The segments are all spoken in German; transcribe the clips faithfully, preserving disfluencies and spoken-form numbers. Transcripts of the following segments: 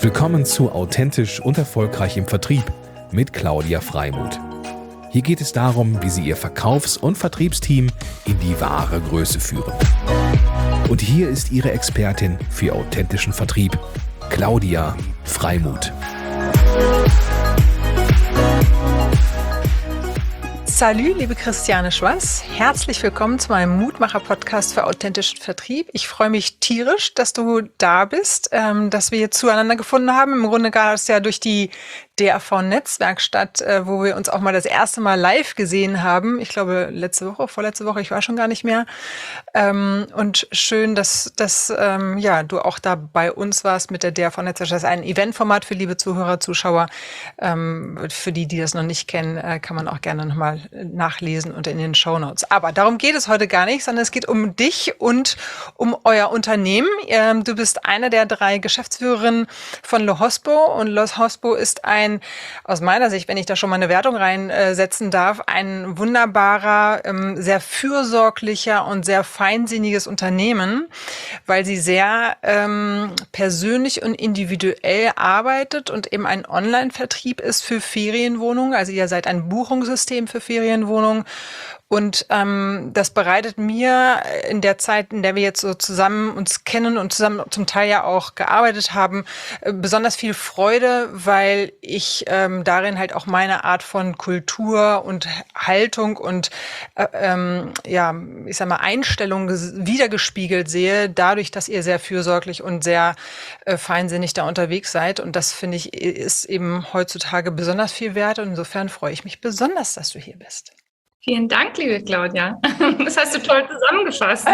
Willkommen zu Authentisch und Erfolgreich im Vertrieb mit Claudia Freimuth. Hier geht es darum, wie Sie Ihr Verkaufs- und Vertriebsteam in die wahre Größe führen. Und hier ist Ihre Expertin für authentischen Vertrieb, Claudia Freimuth. Salü, liebe Christiane Schwanz. Herzlich willkommen zu meinem Mutmacher-Podcast für authentischen Vertrieb. Ich freue mich tierisch, dass du da bist, ähm, dass wir jetzt zueinander gefunden haben. Im Grunde gab es ja durch die D A V-Netzwerkstatt, äh, wo wir uns auch mal das erste Mal live gesehen haben. Ich glaube, letzte Woche, vorletzte Woche, ich war schon gar nicht mehr. Ähm, und schön, dass, dass ähm, ja, du auch da bei uns warst mit der D A V-Netzwerkstatt. Das ist ein Eventformat für liebe Zuhörer, Zuschauer. Ähm, für die, die das noch nicht kennen, äh, kann man auch gerne nochmal nachlesen und in den Shownotes. Aber darum geht es heute gar nicht, sondern es geht um dich und um euer Unternehmen. Ähm, du bist eine der drei Geschäftsführerinnen von Lohospo und Lohospo ist ein Ein, aus meiner Sicht, wenn ich da schon mal eine Wertung reinsetzen darf, ein wunderbarer, ähm, sehr fürsorglicher und sehr feinsinniges Unternehmen, weil sie sehr ähm, persönlich und individuell arbeitet und eben ein Online-Vertrieb ist für Ferienwohnungen. Also ihr seid ein Buchungssystem für Ferienwohnungen. Und ähm, das bereitet mir in der Zeit, in der wir jetzt so zusammen uns kennen und zusammen zum Teil ja auch gearbeitet haben, äh, besonders viel Freude, weil ich ähm, darin halt auch meine Art von Kultur und Haltung und äh, ähm, ja, ich sag mal Einstellung wiedergespiegelt sehe, dadurch, dass ihr sehr fürsorglich und sehr äh, feinsinnig da unterwegs seid. Und das finde ich ist eben heutzutage besonders viel wert. Und insofern freue ich mich besonders, dass du hier bist. Vielen Dank, liebe Claudia. Das hast du toll zusammengefasst.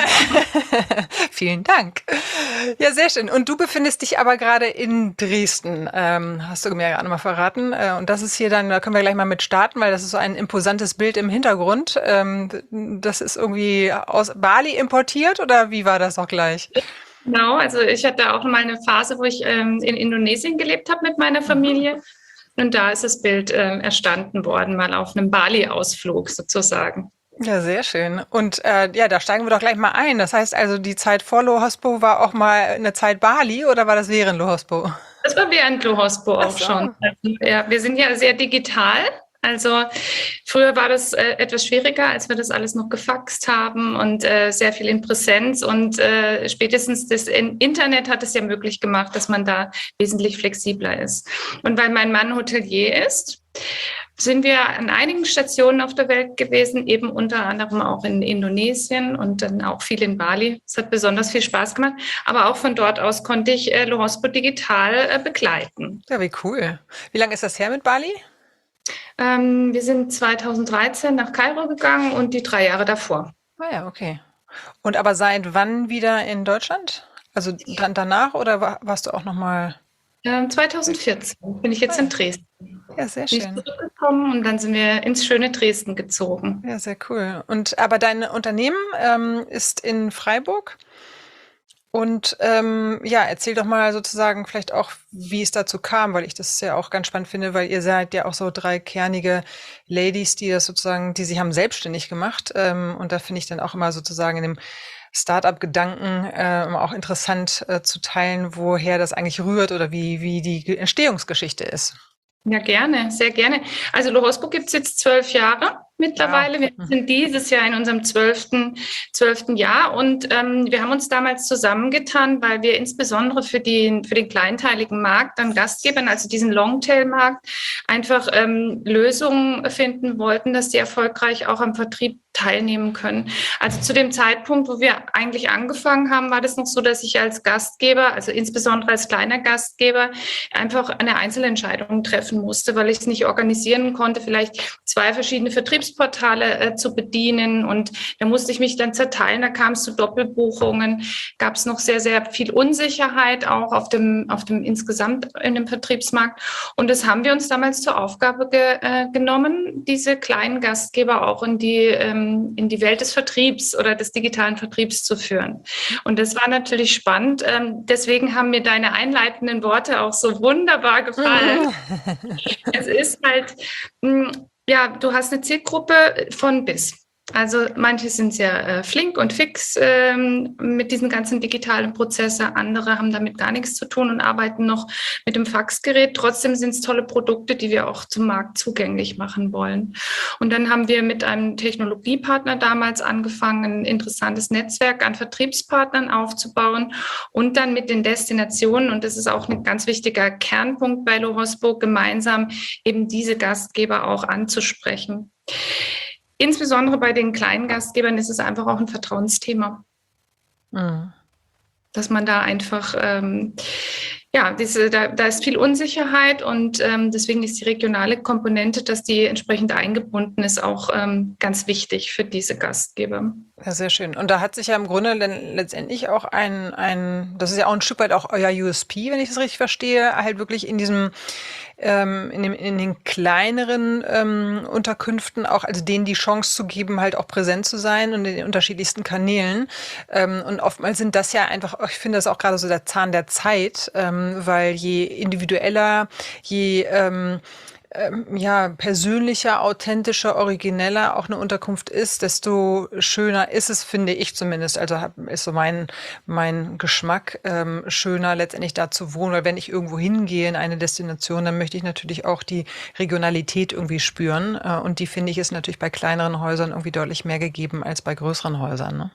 Vielen Dank. Ja, sehr schön. Und du befindest dich aber gerade in Dresden, ähm, hast du mir ja gerade mal verraten. Und das ist hier dann, da können wir gleich mal mit starten, weil das ist so ein imposantes Bild im Hintergrund. Ähm, das ist irgendwie aus Bali importiert oder wie war das auch gleich? Genau, also ich hatte auch mal eine Phase, wo ich ähm, in Indonesien gelebt habe mit meiner Familie. Mhm. Und da ist das Bild äh, erstanden worden, mal auf einem Bali-Ausflug sozusagen. Ja, sehr schön. Und äh, ja, da steigen wir doch gleich mal ein. Das heißt also, die Zeit vor Lohospo war auch mal eine Zeit Bali oder war das während Lohospo? Das war während Lohospo auch so. schon. Also, ja, wir sind ja sehr digital. Also früher war das äh, etwas schwieriger, als wir das alles noch gefaxt haben und äh, sehr viel in Präsenz. Und äh, spätestens das Internet hat es ja möglich gemacht, dass man da wesentlich flexibler ist. Und weil mein Mann Hotelier ist, sind wir an einigen Stationen auf der Welt gewesen, eben unter anderem auch in Indonesien und dann auch viel in Bali. Es hat besonders viel Spaß gemacht, aber auch von dort aus konnte ich äh, Lohospo digital äh, begleiten. Ja, wie cool. Wie lange ist das her mit Bali? Ähm, wir sind zweitausenddreizehn nach Kairo gegangen und die drei Jahre davor. Ah ja, okay. Und aber seit wann wieder in Deutschland? Also dann danach oder war, warst du auch noch mal? Ähm, zweitausendvierzehn bin ich jetzt ah, ja. in Dresden. Ja, sehr bin schön. Ich zurückgekommen und dann sind wir ins schöne Dresden gezogen. Ja, sehr cool. Und aber dein Unternehmen ähm, ist in Freiburg? Und ähm, ja, erzähl doch mal sozusagen vielleicht auch, wie es dazu kam, weil ich das ja auch ganz spannend finde, weil ihr seid ja auch so drei kernige Ladies, die das sozusagen, die sich haben selbstständig gemacht. Ähm, und da finde ich dann auch immer sozusagen in dem Start-up-Gedanken äh, auch interessant äh, zu teilen, woher das eigentlich rührt oder wie, wie die Entstehungsgeschichte ist. Ja, gerne, sehr gerne. Also Lohospo gibt es jetzt zwölf Jahre mittlerweile. Ja. Wir sind dieses Jahr in unserem zwölften, zwölften Jahr und ähm, wir haben uns damals zusammengetan, weil wir insbesondere für den, für den kleinteiligen Markt an Gastgebern, also diesen Longtail-Markt, einfach ähm, Lösungen finden wollten, dass die erfolgreich auch am Vertrieb teilnehmen können. Also zu dem Zeitpunkt, wo wir eigentlich angefangen haben, war das noch so, dass ich als Gastgeber, also insbesondere als kleiner Gastgeber, einfach eine Einzelentscheidung treffen musste, weil ich es nicht organisieren konnte, vielleicht zwei verschiedene Vertriebsportale äh, zu bedienen. Und da musste ich mich dann zerteilen. Da kam es zu Doppelbuchungen, gab es noch sehr, sehr viel Unsicherheit auch auf dem, auf dem insgesamt in dem Vertriebsmarkt. Und das haben wir uns damals zur Aufgabe ge, äh, genommen, diese kleinen Gastgeber auch in die ähm, in die Welt des Vertriebs oder des digitalen Vertriebs zu führen. Und das war natürlich spannend. Deswegen haben mir deine einleitenden Worte auch so wunderbar gefallen. Es ist halt, ja, du hast eine Zielgruppe von bis. Also manche sind sehr äh, flink und fix ähm, mit diesen ganzen digitalen Prozessen. Andere haben damit gar nichts zu tun und arbeiten noch mit dem Faxgerät. Trotzdem sind es tolle Produkte, die wir auch zum Markt zugänglich machen wollen. Und dann haben wir mit einem Technologiepartner damals angefangen, ein interessantes Netzwerk an Vertriebspartnern aufzubauen und dann mit den Destinationen, und das ist auch ein ganz wichtiger Kernpunkt bei Lohospo, gemeinsam eben diese Gastgeber auch anzusprechen. Insbesondere bei den kleinen Gastgebern ist es einfach auch ein Vertrauensthema. Mhm. Dass man da einfach, ähm, ja, diese, da, da ist viel Unsicherheit und ähm, deswegen ist die regionale Komponente, dass die entsprechend eingebunden ist, auch ähm, ganz wichtig für diese Gastgeber. Ja, sehr schön. Und da hat sich ja im Grunde letztendlich auch ein, ein, das ist ja auch ein Stück weit auch euer U S P, wenn ich das richtig verstehe, halt wirklich in diesem Ähm, in, dem, in den kleineren ähm, Unterkünften auch, also denen die Chance zu geben, halt auch präsent zu sein und in den unterschiedlichsten Kanälen. Ähm, und oftmals sind das ja einfach, ich finde das auch gerade so der Zahn der Zeit, ähm, weil je individueller, je ähm, ähm, ja, persönlicher, authentischer, origineller auch eine Unterkunft ist, desto schöner ist es, finde ich zumindest. Also hab, ist so mein, mein Geschmack, ähm, schöner letztendlich da zu wohnen. Weil wenn ich irgendwo hingehe in eine Destination, dann möchte ich natürlich auch die Regionalität irgendwie spüren. Äh, und die, finde ich, ist natürlich bei kleineren Häusern irgendwie deutlich mehr gegeben als bei größeren Häusern, ne?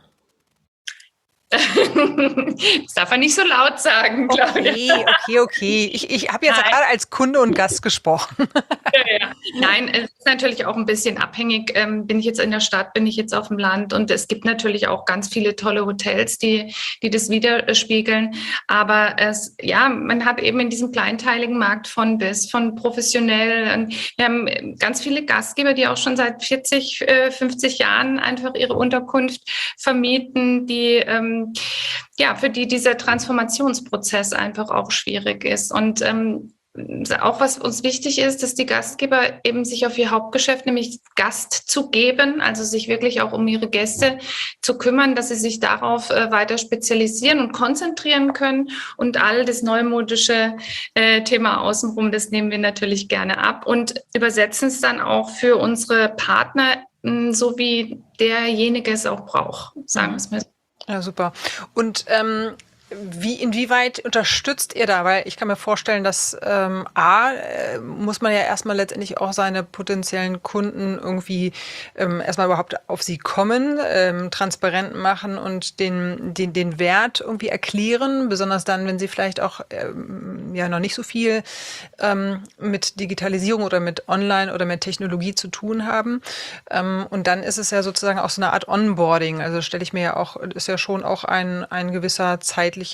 Das darf er nicht so laut sagen, Claudia. Okay, okay, okay. Ich, ich habe jetzt gerade als Kunde und Gast gesprochen. Ja, ja. Nein, es ist natürlich auch ein bisschen abhängig. Ähm, bin ich jetzt in der Stadt, bin ich jetzt auf dem Land? Und es gibt natürlich auch ganz viele tolle Hotels, die, die das widerspiegeln. Aber es, ja, man hat eben in diesem kleinteiligen Markt von bis, von professionell. Wir haben ganz viele Gastgeber, die auch schon seit vierzig, fünfzig Jahren einfach ihre Unterkunft vermieten, die ähm, ja, für die dieser Transformationsprozess einfach auch schwierig ist. Und ähm, auch was uns wichtig ist, dass die Gastgeber eben sich auf ihr Hauptgeschäft, nämlich Gast zu geben, also sich wirklich auch um ihre Gäste zu kümmern, dass sie sich darauf äh, weiter spezialisieren und konzentrieren können. Und all das neumodische äh, Thema außenrum, das nehmen wir natürlich gerne ab und übersetzen es dann auch für unsere Partner, mh, so wie derjenige es auch braucht, sagen wir es mal so. Ja, super. Und ähm, wie, inwieweit unterstützt ihr da? Weil ich kann mir vorstellen, dass ähm, A, äh, muss man ja erstmal letztendlich auch seine potenziellen Kunden irgendwie ähm, erstmal überhaupt auf sie kommen, ähm, transparent machen und den, den, den Wert irgendwie erklären, besonders dann, wenn sie vielleicht auch ähm, ja noch nicht so viel ähm, mit Digitalisierung oder mit Online oder mit Technologie zu tun haben. Ähm, und dann ist es ja sozusagen auch so eine Art Onboarding. Also stelle ich mir ja auch, ist ja schon auch ein, ein gewisser zeitlicher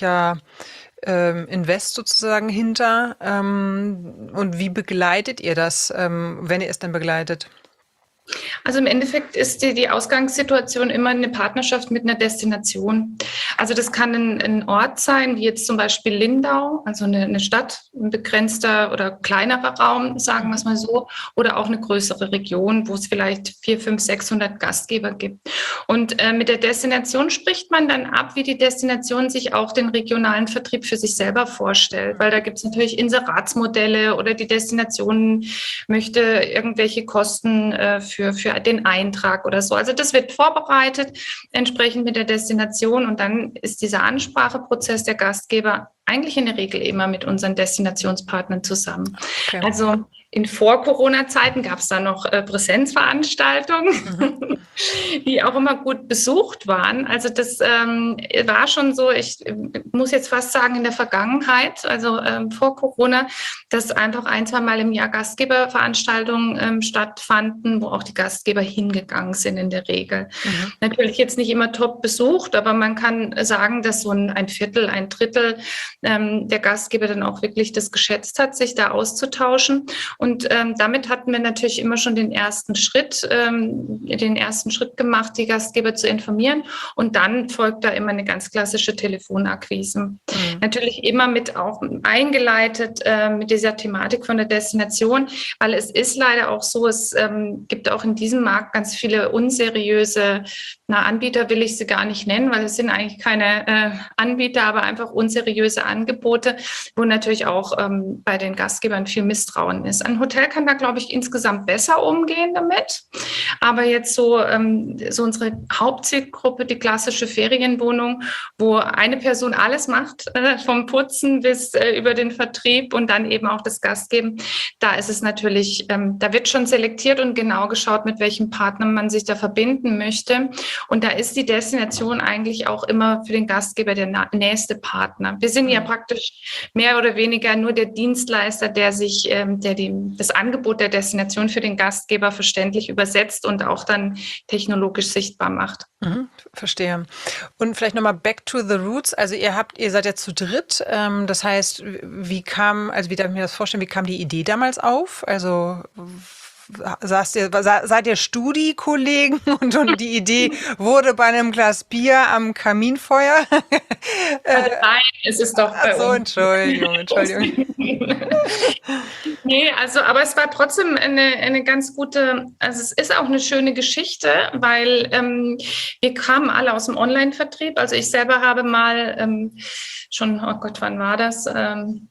ähm, Invest sozusagen hinter. Ähm, und wie begleitet ihr das, ähm, wenn ihr es denn begleitet? Also im Endeffekt ist die, die Ausgangssituation immer eine Partnerschaft mit einer Destination. Also das kann ein, ein Ort sein, wie jetzt zum Beispiel Lindau, also eine, eine Stadt, ein begrenzter oder kleinerer Raum, sagen wir es mal so, oder auch eine größere Region, wo es vielleicht vierhundert, fünfhundert, sechshundert Gastgeber gibt. Und äh, mit der Destination spricht man dann ab, wie die Destination sich auch den regionalen Vertrieb für sich selber vorstellt, weil da gibt es natürlich Inseratsmodelle oder die Destination möchte irgendwelche Kosten äh, für, für den Eintrag oder so. Also das wird vorbereitet, entsprechend mit der Destination und dann ist dieser Anspracheprozess der Gastgeber eigentlich in der Regel immer mit unseren Destinationspartnern zusammen. Okay. Also in Vor-Corona-Zeiten gab es da noch äh, Präsenzveranstaltungen, mhm. die auch immer gut besucht waren. Also das ähm, war schon so, ich äh, muss jetzt fast sagen, in der Vergangenheit, also ähm, vor Corona, dass einfach ein, zwei Mal im Jahr Gastgeberveranstaltungen ähm, stattfanden, wo auch die Gastgeber hingegangen sind in der Regel. Mhm. Natürlich jetzt nicht immer top besucht, aber man kann sagen, dass so ein, ein Viertel, ein Drittel ähm, der Gastgeber dann auch wirklich das geschätzt hat, sich da auszutauschen. Und ähm, damit hatten wir natürlich immer schon den ersten Schritt, ähm, den ersten Schritt gemacht, die Gastgeber zu informieren. Und dann folgt da immer eine ganz klassische Telefonakquise. Mhm. Natürlich immer mit auch eingeleitet äh, mit dieser Thematik von der Destination, weil es ist leider auch so, es ähm, gibt auch in diesem Markt ganz viele unseriöse na, Anbieter, will ich sie gar nicht nennen, weil es sind eigentlich keine äh, Anbieter, aber einfach unseriöse Angebote, wo natürlich auch ähm, bei den Gastgebern viel Misstrauen ist. ein Hotel kann da, glaube ich, insgesamt besser umgehen damit. Aber jetzt so, ähm, so unsere Hauptzielgruppe, die klassische Ferienwohnung, wo eine Person alles macht, äh, vom Putzen bis äh, über den Vertrieb und dann eben auch das Gastgeben, da ist es natürlich, ähm, da wird schon selektiert und genau geschaut, mit welchem Partner man sich da verbinden möchte. Und da ist die Destination eigentlich auch immer für den Gastgeber der na- nächste Partner. Wir sind ja praktisch mehr oder weniger nur der Dienstleister, der sich, ähm, der die, das Angebot der Destination für den Gastgeber verständlich übersetzt und auch dann technologisch sichtbar macht. Mhm, verstehe. Und vielleicht nochmal back to the roots. Also ihr habt, ihr seid ja zu dritt. Ähm, das heißt, wie kam, also wie darf ich mir das vorstellen, wie kam die Idee damals auf? Also saßt ihr, seid ihr Studi-Kollegen und, und die Idee wurde bei einem Glas Bier am Kaminfeuer? Also nein, es ist doch bei Ach so, uns. Entschuldigung, Entschuldigung. Nee, also, aber es war trotzdem eine, eine ganz gute, also es ist auch eine schöne Geschichte, weil ähm, wir kamen alle aus dem Online-Vertrieb. Also ich selber habe mal ähm, schon, oh Gott, wann war das? Ähm,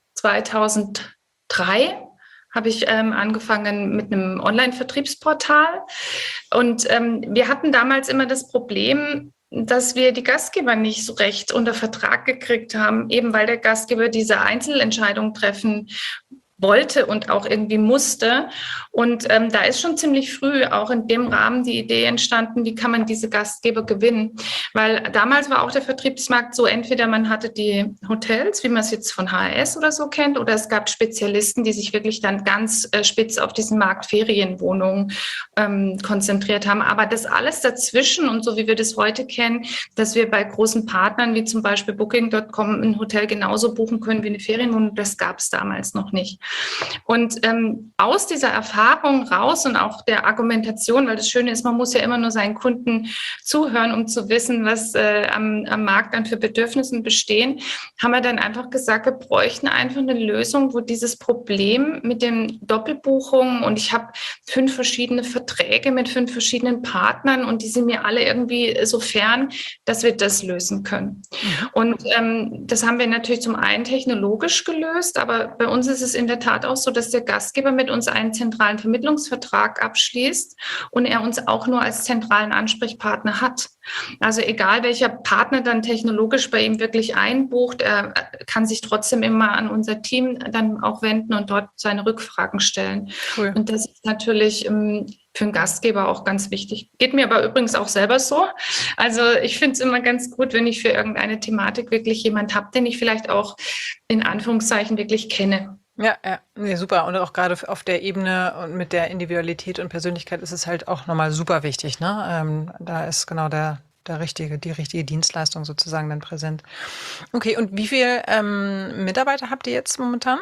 zweitausenddrei habe ich ähm, angefangen mit einem Online-Vertriebsportal. Und ähm, wir hatten damals immer das Problem, dass wir die Gastgeber nicht so recht unter Vertrag gekriegt haben, eben weil der Gastgeber diese Einzelentscheidung treffen wollte und auch irgendwie musste. Und ähm, da ist schon ziemlich früh auch in dem Rahmen die Idee entstanden, wie kann man diese Gastgeber gewinnen? Weil damals war auch der Vertriebsmarkt so, entweder man hatte die Hotels, wie man es jetzt von H R S oder so kennt, oder es gab Spezialisten, die sich wirklich dann ganz äh, spitz auf diesen Markt Ferienwohnungen ähm, konzentriert haben. Aber das alles dazwischen und so wie wir das heute kennen, dass wir bei großen Partnern wie zum Beispiel Booking Punkt com ein Hotel genauso buchen können wie eine Ferienwohnung, das gab es damals noch nicht. Und ähm, aus dieser Erfahrung raus und auch der Argumentation, weil das Schöne ist, man muss ja immer nur seinen Kunden zuhören, um zu wissen, was äh, am, am Markt dann für Bedürfnissen bestehen, haben wir dann einfach gesagt, wir bräuchten einfach eine Lösung, wo dieses Problem mit den Doppelbuchungen und ich habe fünf verschiedene Verträge mit fünf verschiedenen Partnern und die sind mir alle irgendwie so fern, dass wir das lösen können. Mhm. Und ähm, das haben wir natürlich zum einen technologisch gelöst, aber bei uns ist es in der Tat auch so, dass der Gastgeber mit uns einen zentralen Vermittlungsvertrag abschließt und er uns auch nur als zentralen Ansprechpartner hat. Also egal, welcher Partner dann technologisch bei ihm wirklich einbucht, er kann sich trotzdem immer an unser Team dann auch wenden und dort seine Rückfragen stellen. Cool. Und das ist natürlich ähm, für einen Gastgeber auch ganz wichtig. Geht mir aber übrigens auch selber so. Also ich finde es immer ganz gut, wenn ich für irgendeine Thematik wirklich jemand habe, den ich vielleicht auch in Anführungszeichen wirklich kenne. Ja, ja, nee, super. Und auch gerade auf der Ebene und mit der Individualität und Persönlichkeit ist es halt auch nochmal super wichtig, ne? Ähm, da ist genau der, der richtige, die richtige Dienstleistung sozusagen dann präsent. Okay, und wie viele ähm, Mitarbeiter habt ihr jetzt momentan?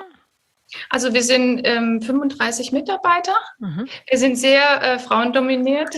Also wir sind ähm, fünfunddreißig Mitarbeiter. Mhm. Wir sind sehr äh, frauendominiert.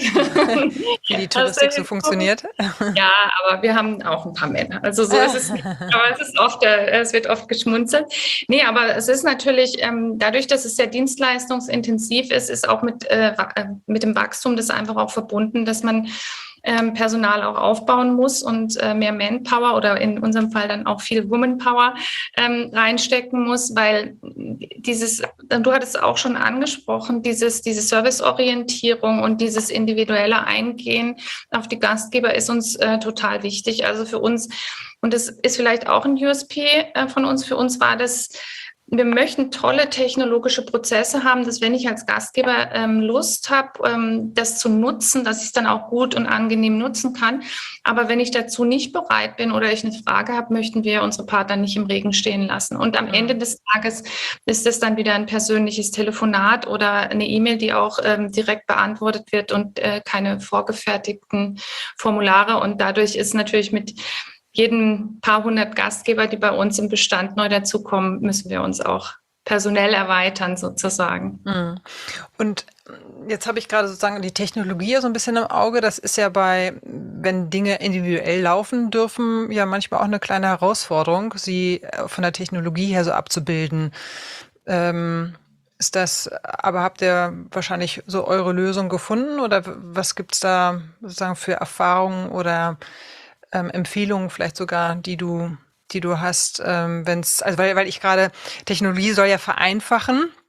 Wie die Touristik also, so funktioniert. Ja, aber wir haben auch ein paar Männer. Also so ist es nicht. Aber es ist oft, äh, es wird oft geschmunzelt. Nee, aber es ist natürlich, ähm, dadurch, dass es sehr dienstleistungsintensiv ist, ist auch mit, äh, mit dem Wachstum das einfach auch verbunden, dass man Ähm, Personal auch aufbauen muss und äh, mehr Manpower oder in unserem Fall dann auch viel Womanpower ähm, reinstecken muss, weil dieses, du hattest es auch schon angesprochen, dieses, diese Serviceorientierung und dieses individuelle Eingehen auf die Gastgeber ist uns äh, total wichtig. Also für uns, und das ist vielleicht auch ein U S P äh, von uns, für uns war das, wir möchten tolle technologische Prozesse haben, dass wenn ich als Gastgeber ähm, Lust habe, ähm, das zu nutzen, dass ich es dann auch gut und angenehm nutzen kann. Aber wenn ich dazu nicht bereit bin oder ich eine Frage habe, möchten wir unsere Partner nicht im Regen stehen lassen. Und am mhm. Ende des Tages ist es dann wieder ein persönliches Telefonat oder eine E-Mail, die auch ähm, direkt beantwortet wird und äh, keine vorgefertigten Formulare. Und dadurch ist natürlich mit jeden paar hundert Gastgeber, die bei uns im Bestand neu dazukommen, müssen wir uns auch personell erweitern sozusagen. Und jetzt habe ich gerade sozusagen die Technologie so ein bisschen im Auge. Das ist ja bei, wenn Dinge individuell laufen dürfen, ja manchmal auch eine kleine Herausforderung, sie von der Technologie her so abzubilden. Ähm, ist das, aber habt ihr wahrscheinlich so eure Lösung gefunden oder was gibt's da sozusagen für Erfahrungen oder Ähm, Empfehlungen vielleicht sogar, die du, die du hast, ähm, wenn es, also weil, weil ich gerade, Technologie soll ja vereinfachen.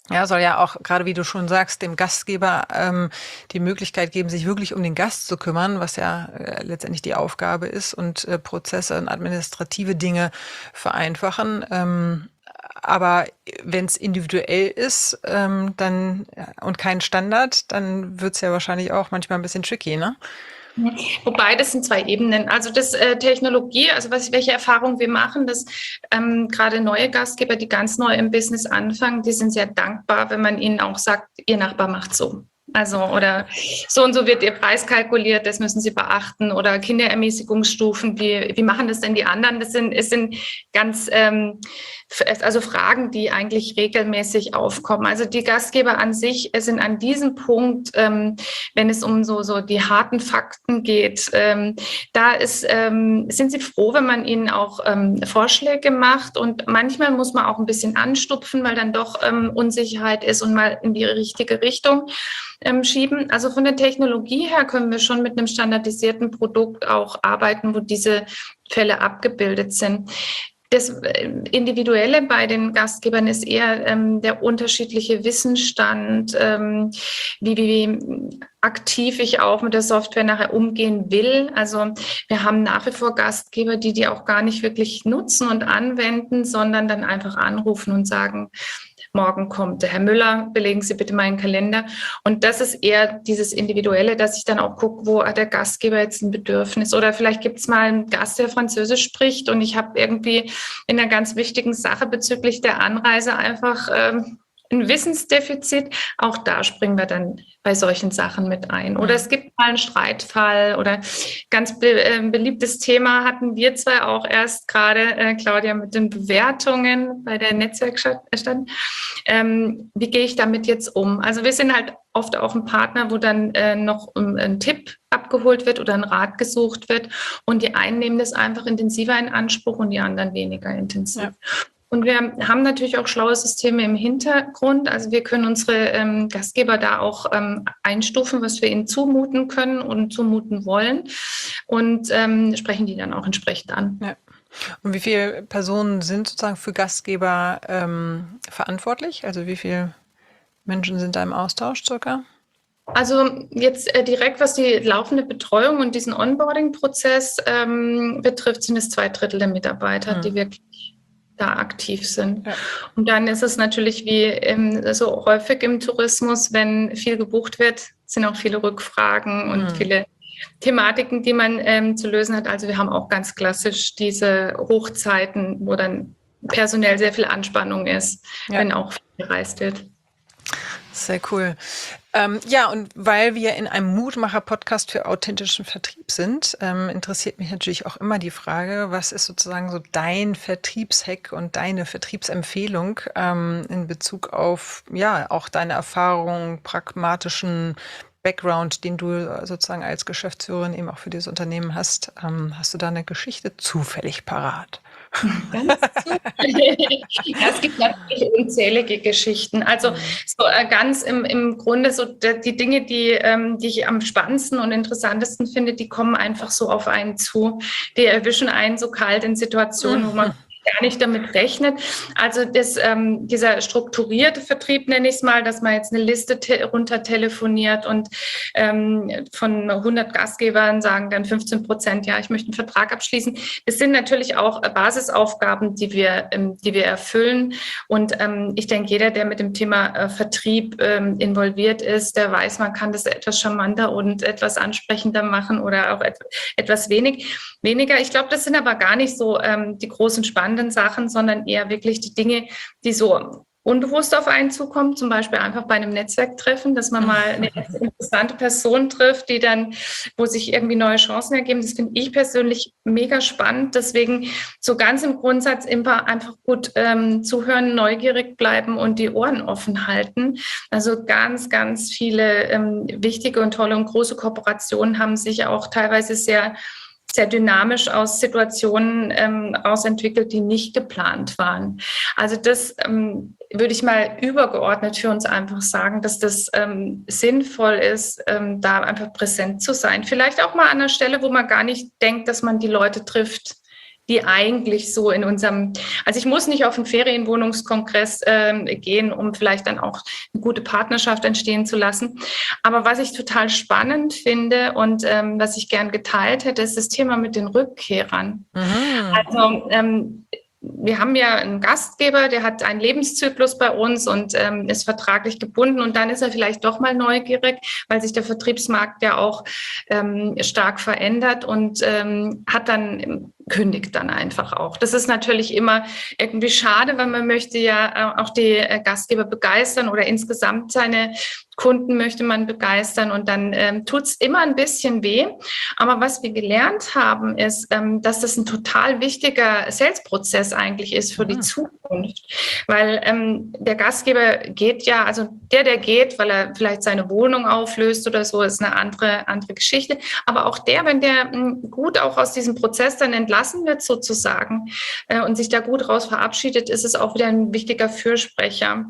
Ja, soll ja auch, gerade wie du schon sagst, dem Gastgeber ähm, die Möglichkeit geben, sich wirklich um den Gast zu kümmern, was ja äh, letztendlich die Aufgabe ist, und äh, Prozesse und administrative Dinge vereinfachen. Ähm, aber wenn es individuell ist ähm, dann und kein Standard, dann wird es ja wahrscheinlich auch manchmal ein bisschen tricky, ne? Wobei, das sind zwei Ebenen. Also das äh, Technologie, also was, welche Erfahrungen wir machen, dass ähm, gerade neue Gastgeber, die ganz neu im Business anfangen, die sind sehr dankbar, wenn man ihnen auch sagt, ihr Nachbar macht so. Also oder so und so wird ihr Preis kalkuliert, das müssen Sie beachten, oder Kinderermäßigungsstufen, wie, wie machen das denn die anderen? Das sind, es sind ganz ähm, also Fragen, die eigentlich regelmäßig aufkommen. Also die Gastgeber an sich sind an diesem Punkt, ähm, wenn es um so, so die harten Fakten geht, ähm, da ist, ähm, sind sie froh, wenn man ihnen auch ähm, Vorschläge macht, und manchmal muss man auch ein bisschen anstupfen, weil dann doch ähm, Unsicherheit ist, und mal in die richtige Richtung ähm, schieben. Also von der Technologie her können wir schon mit einem standardisierten Produkt auch arbeiten, wo diese Fälle abgebildet sind. Das Individuelle bei den Gastgebern ist eher ähm, der unterschiedliche Wissensstand, ähm, wie, wie, wie aktiv ich auch mit der Software nachher umgehen will. Also wir haben nach wie vor Gastgeber, die die auch gar nicht wirklich nutzen und anwenden, sondern dann einfach anrufen und sagen, morgen kommt der Herr Müller, belegen Sie bitte meinen Kalender. Und das ist eher dieses Individuelle, dass ich dann auch gucke, wo hat der Gastgeber jetzt ein Bedürfnis. Oder vielleicht gibt es mal einen Gast, der Französisch spricht, und ich habe irgendwie in einer ganz wichtigen Sache bezüglich der Anreise einfach ähm, ein Wissensdefizit. Auch da springen wir dann bei solchen Sachen mit ein. Oder es gibt mal einen Streitfall, oder ganz be- äh, beliebtes Thema hatten wir zwei auch erst gerade, äh, Claudia, mit den Bewertungen bei der Netzwerkstatt. Ähm, wie gehe ich damit jetzt um? Also wir sind halt oft auch ein Partner, wo dann äh, noch um, ein Tipp abgeholt wird oder ein Rat gesucht wird, und die einen nehmen das einfach intensiver in Anspruch und die anderen weniger intensiv. Ja. Und wir haben natürlich auch schlaue Systeme im Hintergrund. Also wir können unsere ähm, Gastgeber da auch ähm, einstufen, was wir ihnen zumuten können und zumuten wollen, und ähm, sprechen die dann auch entsprechend an. Ja. Und wie viele Personen sind sozusagen für Gastgeber ähm, verantwortlich? Also wie viele Menschen sind da im Austausch circa? Also jetzt äh, direkt, was die laufende Betreuung und diesen Onboarding-Prozess ähm, betrifft, sind es zwei Drittel der Mitarbeiter, mhm. die wirklich da aktiv sind. Ja. Und dann ist es natürlich wie ähm, so häufig im Tourismus, wenn viel gebucht wird, sind auch viele Rückfragen mhm. und viele Thematiken, die man ähm, zu lösen hat. Also wir haben auch ganz klassisch diese Hochzeiten, wo dann personell sehr viel Anspannung ist, ja. wenn auch viel gereist wird. Sehr cool. Ähm, ja, und weil wir in einem Mutmacher-Podcast für authentischen Vertrieb sind, ähm, interessiert mich natürlich auch immer die Frage, was ist sozusagen so dein Vertriebshack und deine Vertriebsempfehlung ähm, in Bezug auf, ja, auch deine Erfahrungen, pragmatischen Background, den du sozusagen als Geschäftsführerin eben auch für dieses Unternehmen hast. Ähm, hast du da eine Geschichte zufällig parat? Ganz ja, es gibt natürlich unzählige Geschichten. Also so äh, ganz im, im Grunde so de, die Dinge, die, ähm, die ich am spannendsten und interessantesten finde, die kommen einfach so auf einen zu. Die erwischen einen so kalt in Situationen, wo man gar nicht damit rechnet. Also das, ähm, dieser strukturierte Vertrieb, nenne ich es mal, dass man jetzt eine Liste te- runter telefoniert und ähm, von hundert Gastgebern sagen dann fünfzehn Prozent, ja, ich möchte einen Vertrag abschließen. Das sind natürlich auch Basisaufgaben, die wir, ähm, die wir erfüllen. Und ähm, ich denke, jeder, der mit dem Thema äh, Vertrieb ähm, involviert ist, der weiß, man kann das etwas charmanter und etwas ansprechender machen oder auch et- etwas wenig, weniger. Ich glaube, das sind aber gar nicht so ähm, die großen spannenden Sachen, sondern eher wirklich die Dinge, die so unbewusst auf einen zukommen, zum Beispiel einfach bei einem Netzwerktreffen, dass man mal eine interessante Person trifft, die dann, wo sich irgendwie neue Chancen ergeben. Das finde ich persönlich mega spannend. Deswegen so ganz im Grundsatz immer einfach gut ähm, zuhören, neugierig bleiben und die Ohren offen halten. Also ganz, ganz viele ähm, wichtige und tolle und große Kooperationen haben sich auch teilweise sehr sehr dynamisch aus Situationen ähm, ausentwickelt, die nicht geplant waren. Also das ähm, würde ich mal übergeordnet für uns einfach sagen, dass das ähm, sinnvoll ist, ähm, da einfach präsent zu sein. Vielleicht auch mal an einer Stelle, wo man gar nicht denkt, dass man die Leute trifft, die eigentlich so in unserem, also ich muss nicht auf einen Ferienwohnungskongress äh, gehen, um vielleicht dann auch eine gute Partnerschaft entstehen zu lassen. Aber was ich total spannend finde und ähm, was ich gern geteilt hätte, ist das Thema mit den Rückkehrern. Mhm. Also ähm, wir haben ja einen Gastgeber, der hat einen Lebenszyklus bei uns und ähm, ist vertraglich gebunden und dann ist er vielleicht doch mal neugierig, weil sich der Vertriebsmarkt ja auch ähm, stark verändert und ähm, hat dann kündigt dann einfach auch. Das ist natürlich immer irgendwie schade, weil man möchte ja auch die Gastgeber begeistern oder insgesamt seine Kunden möchte man begeistern und dann ähm, tut es immer ein bisschen weh. Aber was wir gelernt haben, ist, ähm, dass das ein total wichtiger Sales-Prozess eigentlich ist für mhm. die Zukunft. Weil ähm, der Gastgeber geht ja, also der, der geht, weil er vielleicht seine Wohnung auflöst oder so, ist eine andere, andere Geschichte. Aber auch der, wenn der m, gut auch aus diesem Prozess dann entlassen wird sozusagen äh, und sich da gut raus verabschiedet, ist es auch wieder ein wichtiger Fürsprecher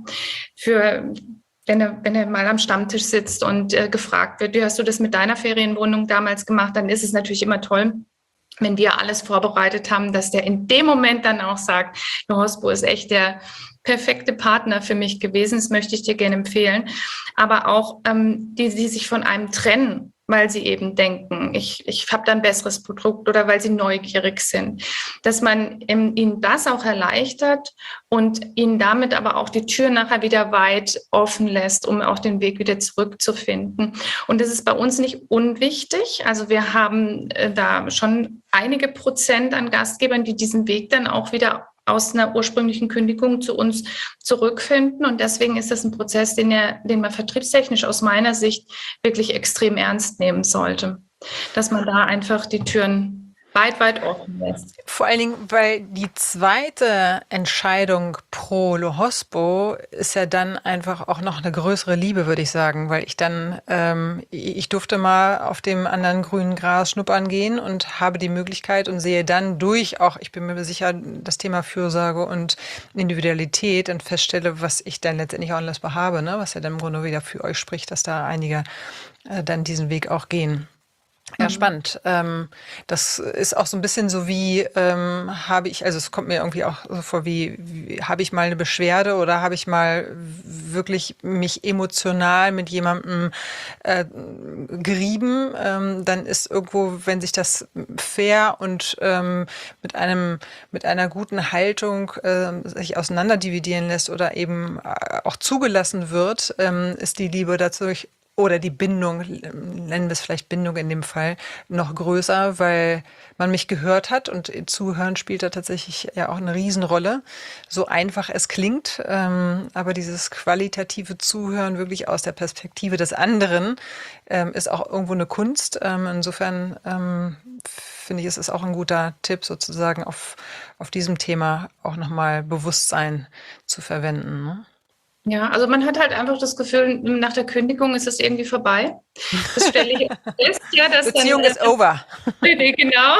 für Wenn er, wenn er mal am Stammtisch sitzt und äh, gefragt wird, wie hast du das mit deiner Ferienwohnung damals gemacht, dann ist es natürlich immer toll, wenn wir alles vorbereitet haben, dass der in dem Moment dann auch sagt, Lohospo ist echt der perfekte Partner für mich gewesen, das möchte ich dir gerne empfehlen. Aber auch ähm, die, die sich von einem trennen, weil sie eben denken, ich, ich habe da ein besseres Produkt oder weil sie neugierig sind. Dass man ähm, ihnen das auch erleichtert und ihnen damit aber auch die Tür nachher wieder weit offen lässt, um auch den Weg wieder zurückzufinden. Und das ist bei uns nicht unwichtig. Also wir haben äh, da schon einige Prozent an Gastgebern, die diesen Weg dann auch wieder aus einer ursprünglichen Kündigung zu uns zurückfinden. Und deswegen ist das ein Prozess, den, er, den man vertriebstechnisch aus meiner Sicht wirklich extrem ernst nehmen sollte. Dass man da einfach die Türen weit, weit offen lässt. Vor allen Dingen, weil die zweite Entscheidung pro Lohospo ist ja dann einfach auch noch eine größere Liebe, würde ich sagen, weil ich dann, ähm, ich durfte mal auf dem anderen grünen Gras schnuppern gehen und habe die Möglichkeit und sehe dann durch auch, ich bin mir sicher, das Thema Fürsorge und Individualität und feststelle, was ich dann letztendlich auch alles habe, ne? Was ja dann im Grunde wieder für euch spricht, dass da einige äh, dann diesen Weg auch gehen. Ja, spannend. Ähm, das ist auch so ein bisschen so wie, ähm, habe ich, also es kommt mir irgendwie auch so vor, wie, wie habe ich mal eine Beschwerde oder habe ich mal wirklich mich emotional mit jemandem äh, gerieben, ähm, dann ist irgendwo, wenn sich das fair und ähm, mit einem, mit einer guten Haltung äh, sich auseinanderdividieren lässt oder eben auch zugelassen wird, ähm, ist die Liebe dazu oder die Bindung, nennen wir es vielleicht Bindung in dem Fall, noch größer, weil man mich gehört hat und Zuhören spielt da tatsächlich ja auch eine Riesenrolle. So einfach es klingt, ähm, aber dieses qualitative Zuhören wirklich aus der Perspektive des anderen ähm, ist auch irgendwo eine Kunst. Ähm, insofern ähm, finde ich, es ist auch ein guter Tipp, sozusagen auf, auf diesem Thema auch nochmal Bewusstsein zu verwenden, ne? Ja, also man hat halt einfach das Gefühl, nach der Kündigung ist es irgendwie vorbei. Das stelle ich fest, ja, dass Beziehung dann, ist over. Genau.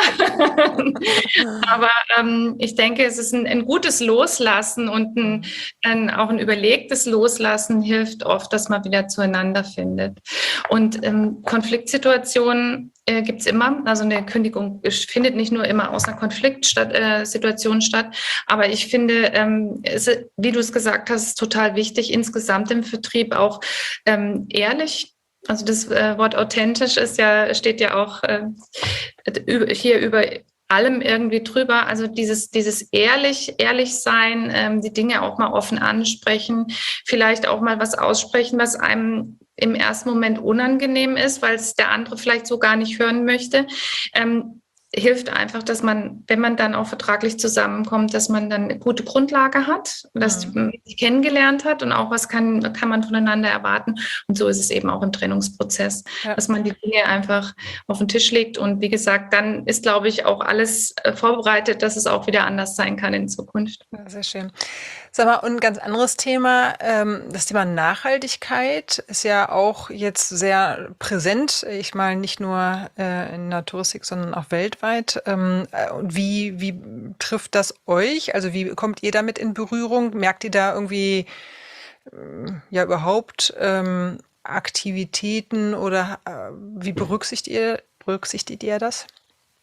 Aber ähm, ich denke, es ist ein, ein gutes Loslassen und ein, ein, auch ein überlegtes Loslassen hilft oft, dass man wieder zueinander findet. Und ähm, Konfliktsituationen äh, gibt es immer. Also eine Kündigung findet nicht nur immer aus einer Konfliktsituation äh, statt. Aber ich finde, ähm, es, wie du es gesagt hast, ist total wichtig, insgesamt im Vertrieb auch ähm, ehrlich. Also das äh, Wort authentisch ist ja, steht ja auch äh, hier über allem irgendwie drüber. Also dieses, dieses ehrlich, ehrlich sein, ähm, die Dinge auch mal offen ansprechen, vielleicht auch mal was aussprechen, was einem im ersten Moment unangenehm ist, weil es der andere vielleicht so gar nicht hören möchte. Ähm, hilft einfach, dass man, wenn man dann auch vertraglich zusammenkommt, dass man dann eine gute Grundlage hat, dass mhm. man sich kennengelernt hat und auch was kann, kann man voneinander erwarten. Und so ist es eben auch im Trennungsprozess, ja. Dass man die Dinge einfach auf den Tisch legt. Und wie gesagt, dann ist, glaube ich, auch alles vorbereitet, dass es auch wieder anders sein kann in Zukunft. Ja, sehr schön. Sag mal, und ein ganz anderes Thema, ähm, das Thema Nachhaltigkeit ist ja auch jetzt sehr präsent. Ich meine, nicht nur äh, in der Touristik, sondern auch weltweit. Ähm, und wie, wie trifft das euch? Also wie kommt ihr damit in Berührung? Merkt ihr da irgendwie äh, ja überhaupt ähm, Aktivitäten oder äh, wie berücksichtigt ihr, berücksichtigt ihr das?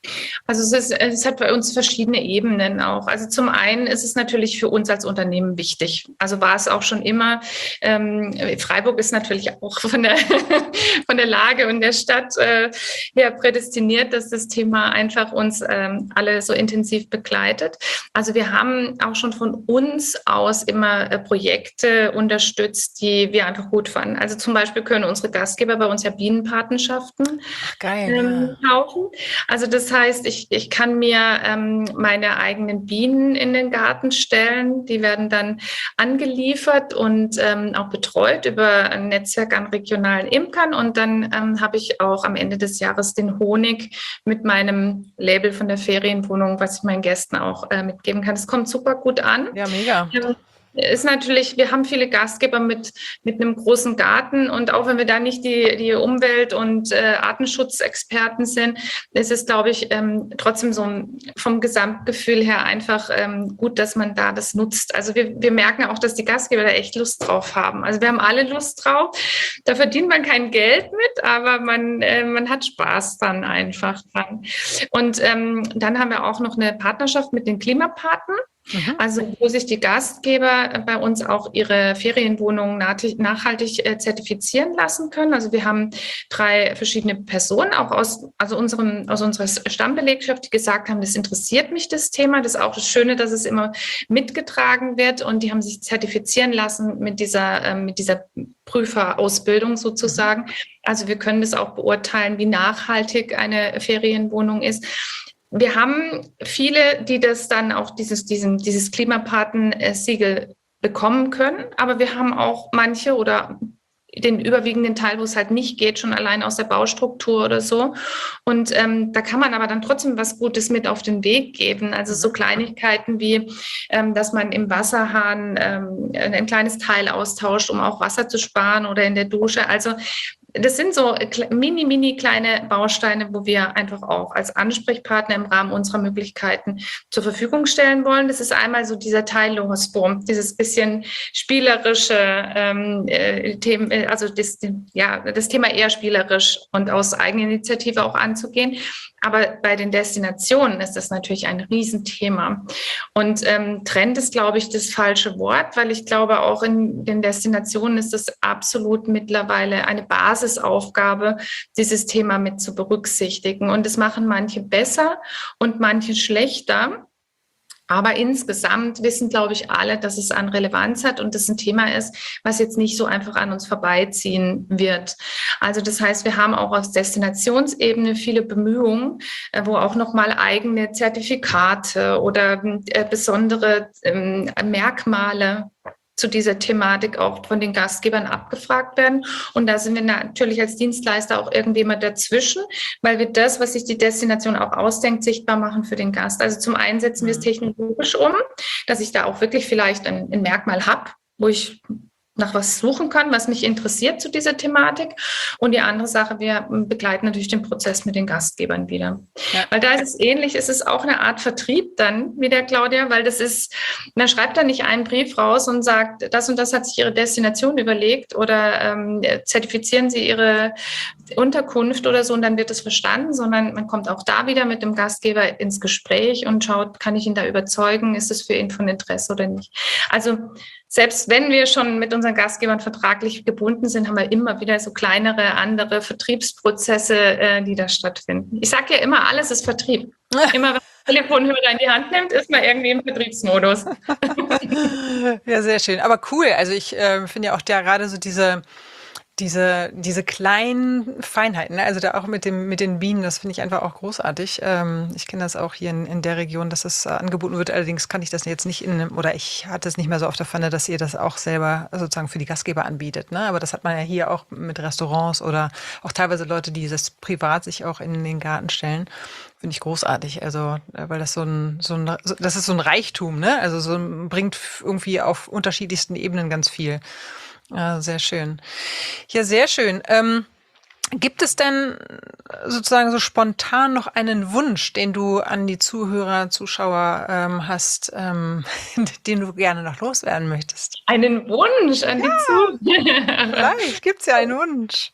Also es, ist, es hat bei uns verschiedene Ebenen auch. Also zum einen ist es natürlich für uns als Unternehmen wichtig. Also war es auch schon immer. Ähm, Freiburg ist natürlich auch von der, von der Lage und der Stadt äh, her prädestiniert, dass das Thema einfach uns ähm, alle so intensiv begleitet. Also wir haben auch schon von uns aus immer äh, Projekte unterstützt, die wir einfach gut fanden. Also zum Beispiel können unsere Gastgeber bei uns ja Bienenpatenschaften Ach, geil, ähm, ja. kaufen. Also das heißt, ich, ich kann mir ähm, meine eigenen Bienen in den Garten stellen. Die werden dann angeliefert und ähm, auch betreut über ein Netzwerk an regionalen Imkern. Und dann ähm, habe ich auch am Ende des Jahres den Honig mit meinem Label von der Ferienwohnung, was ich meinen Gästen auch äh, mitgeben kann. Das kommt super gut an. Ja, mega. Ähm, ist natürlich, wir haben viele Gastgeber mit, mit einem großen Garten und auch wenn wir da nicht die, die Umwelt- und äh, Artenschutzexperten sind, ist es, glaube ich, ähm, trotzdem so ein, vom Gesamtgefühl her einfach ähm, gut, dass man da das nutzt. Also wir, wir merken auch, dass die Gastgeber da echt Lust drauf haben. Also wir haben alle Lust drauf. Da verdient man kein Geld mit, aber man, äh, man hat Spaß dann einfach dran. Und ähm, dann haben wir auch noch eine Partnerschaft mit den Klimapaten. Mhm. Also wo sich die Gastgeber bei uns auch ihre Ferienwohnungen nachhaltig zertifizieren lassen können. Also wir haben drei verschiedene Personen, auch aus, also unserem, aus unserer Stammbelegschaft, die gesagt haben, das interessiert mich, das Thema. Das ist auch das Schöne, dass es immer mitgetragen wird. Und die haben sich zertifizieren lassen mit dieser, mit dieser Prüferausbildung sozusagen. Mhm. Also wir können das auch beurteilen, wie nachhaltig eine Ferienwohnung ist. Wir haben viele, die das dann auch dieses, diesen, dieses Klimapaten-Siegel bekommen können, aber wir haben auch manche oder den überwiegenden Teil, wo es halt nicht geht, schon allein aus der Baustruktur oder so. Und ähm, da kann man aber dann trotzdem was Gutes mit auf den Weg geben. Also so Kleinigkeiten wie, ähm, dass man im Wasserhahn ähm, ein kleines Teil austauscht, um auch Wasser zu sparen oder in der Dusche. Also das sind so mini, mini kleine Bausteine, wo wir einfach auch als Ansprechpartner im Rahmen unserer Möglichkeiten zur Verfügung stellen wollen. Das ist einmal so dieser Teil Lohospo, dieses bisschen spielerische ähm, äh, Themen, also das, ja, das Thema eher spielerisch und aus Eigeninitiative auch anzugehen. Aber bei den Destinationen ist das natürlich ein Riesenthema. Und ähm, Trend ist, glaube ich, das falsche Wort, weil ich glaube, auch in den Destinationen ist es absolut mittlerweile eine Basisaufgabe, dieses Thema mit zu berücksichtigen. Und das machen manche besser und manche schlechter. Aber insgesamt wissen, glaube ich, alle, dass es an Relevanz hat und das ein Thema ist, was jetzt nicht so einfach an uns vorbeiziehen wird. Also das heißt, wir haben auch auf Destinationsebene viele Bemühungen, wo auch nochmal eigene Zertifikate oder äh, besondere ähm, Merkmale zu dieser Thematik auch von den Gastgebern abgefragt werden. Und da sind wir natürlich als Dienstleister auch irgendwie immer dazwischen, weil wir das, was sich die Destination auch ausdenkt, sichtbar machen für den Gast. Also zum einen setzen wir es technologisch um, dass ich da auch wirklich vielleicht ein, ein Merkmal habe, wo ich nach was suchen kann, was mich interessiert zu dieser Thematik. Und die andere Sache, wir begleiten natürlich den Prozess mit den Gastgebern wieder. Ja. Weil da ist es ähnlich, es ist auch eine Art Vertrieb dann, wie der Claudia, weil das ist, man schreibt da nicht einen Brief raus und sagt, das und das hat sich Ihre Destination überlegt oder ähm, zertifizieren Sie Ihre Unterkunft oder so und dann wird es verstanden, sondern man kommt auch da wieder mit dem Gastgeber ins Gespräch und schaut, kann ich ihn da überzeugen, ist es für ihn von Interesse oder nicht. Also selbst wenn wir schon mit unseren Gastgebern vertraglich gebunden sind, haben wir immer wieder so kleinere, andere Vertriebsprozesse, äh, die da stattfinden. Ich sage ja immer, alles ist Vertrieb. Immer, wenn man den Telefonhörer in die Hand nimmt, ist man irgendwie im Vertriebsmodus. Ja, sehr schön. Aber cool. Also ich äh, finde ja auch ja gerade so diese Diese, diese kleinen Feinheiten, ne? Also da auch mit dem, mit den Bienen, das finde ich einfach auch großartig. Ähm, ich kenne das auch hier in, in der Region, dass das äh, angeboten wird. Allerdings kann ich das jetzt nicht in, oder ich hatte es nicht mehr so auf der Pfanne, dass ihr das auch selber sozusagen für die Gastgeber anbietet, ne? Aber das hat man ja hier auch mit Restaurants oder auch teilweise Leute, die das privat sich auch in den Garten stellen. Finde ich großartig. Also, weil das so ein, so ein, das ist so ein Reichtum, ne? Also so bringt irgendwie auf unterschiedlichsten Ebenen ganz viel. Ja, sehr schön. Ja, sehr schön. Ähm, gibt es denn sozusagen so spontan noch einen Wunsch, den du an die Zuhörer, Zuschauer ähm, hast, ähm, den du gerne noch loswerden möchtest? Einen Wunsch an ja, die Zuhörer? Vielleicht gibt es ja einen Wunsch.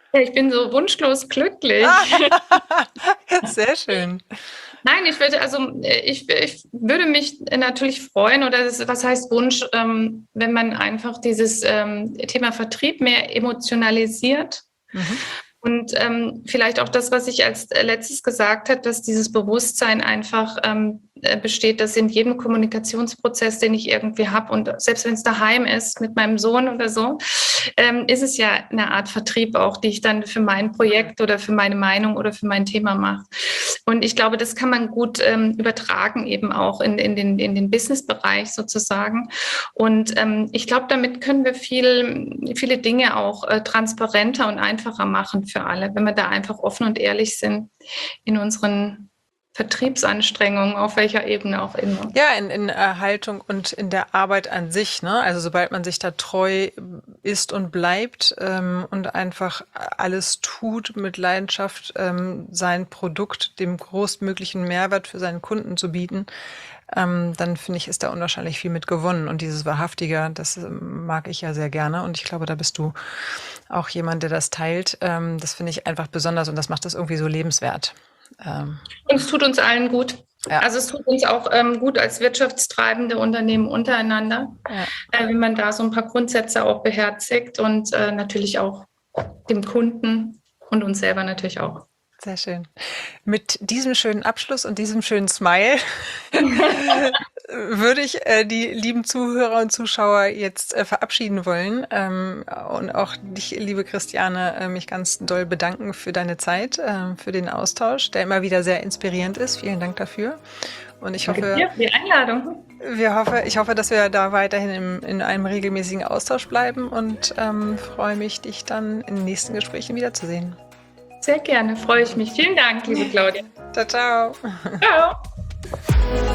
Ja, ich bin so wunschlos glücklich. Sehr schön. Nein, ich würde, also ich, ich würde mich natürlich freuen, oder das, was heißt Wunsch, ähm, wenn man einfach dieses ähm, Thema Vertrieb mehr emotionalisiert. Mhm. Und ähm, vielleicht auch das, was ich als letztes gesagt habe, dass dieses Bewusstsein einfach ähm, besteht, dass in jedem Kommunikationsprozess, den ich irgendwie habe, und selbst wenn es daheim ist mit meinem Sohn oder so, ähm, ist es ja eine Art Vertrieb auch, die ich dann für mein Projekt oder für meine Meinung oder für mein Thema mache. Und ich glaube, das kann man gut ähm, übertragen eben auch in, in den, in den Business-Bereich sozusagen. Und ähm, ich glaube, damit können wir viel, viele Dinge auch äh, transparenter und einfacher machen für alle, wenn wir da einfach offen und ehrlich sind in unseren Vertriebsanstrengungen, auf welcher Ebene auch immer. Ja, in, in Erhaltung und in der Arbeit an sich, ne? Also sobald man sich da treu ist und bleibt ähm, und einfach alles tut mit Leidenschaft, ähm, sein Produkt dem größtmöglichen Mehrwert für seinen Kunden zu bieten, ähm, dann finde ich, ist da unwahrscheinlich viel mit gewonnen. Und dieses Wahrhaftige, das ähm, mag ich ja sehr gerne. Und ich glaube, da bist du auch jemand, der das teilt. Ähm, das finde ich einfach besonders und das macht das irgendwie so lebenswert. Ähm. Und es tut uns allen gut. Ja. Also es tut uns auch ähm, gut als wirtschaftstreibende Unternehmen untereinander, ja. äh, wenn man da so ein paar Grundsätze auch beherzigt und äh, natürlich auch dem Kunden und uns selber natürlich auch. Sehr schön. Mit diesem schönen Abschluss und diesem schönen Smile würde ich äh, die lieben Zuhörer und Zuschauer jetzt äh, verabschieden wollen ähm, und auch dich, liebe Christiane, äh, mich ganz doll bedanken für deine Zeit, äh, für den Austausch, der immer wieder sehr inspirierend ist. Vielen Dank dafür. Und ich hoffe, Danke für die Einladung. Wir hoffe, ich hoffe, dass wir da weiterhin im, in einem regelmäßigen Austausch bleiben und ähm, freue mich, dich dann in den nächsten Gesprächen wiederzusehen. Sehr gerne, freue ich mich. Vielen Dank, liebe Claudia. Ciao, ciao. Ciao.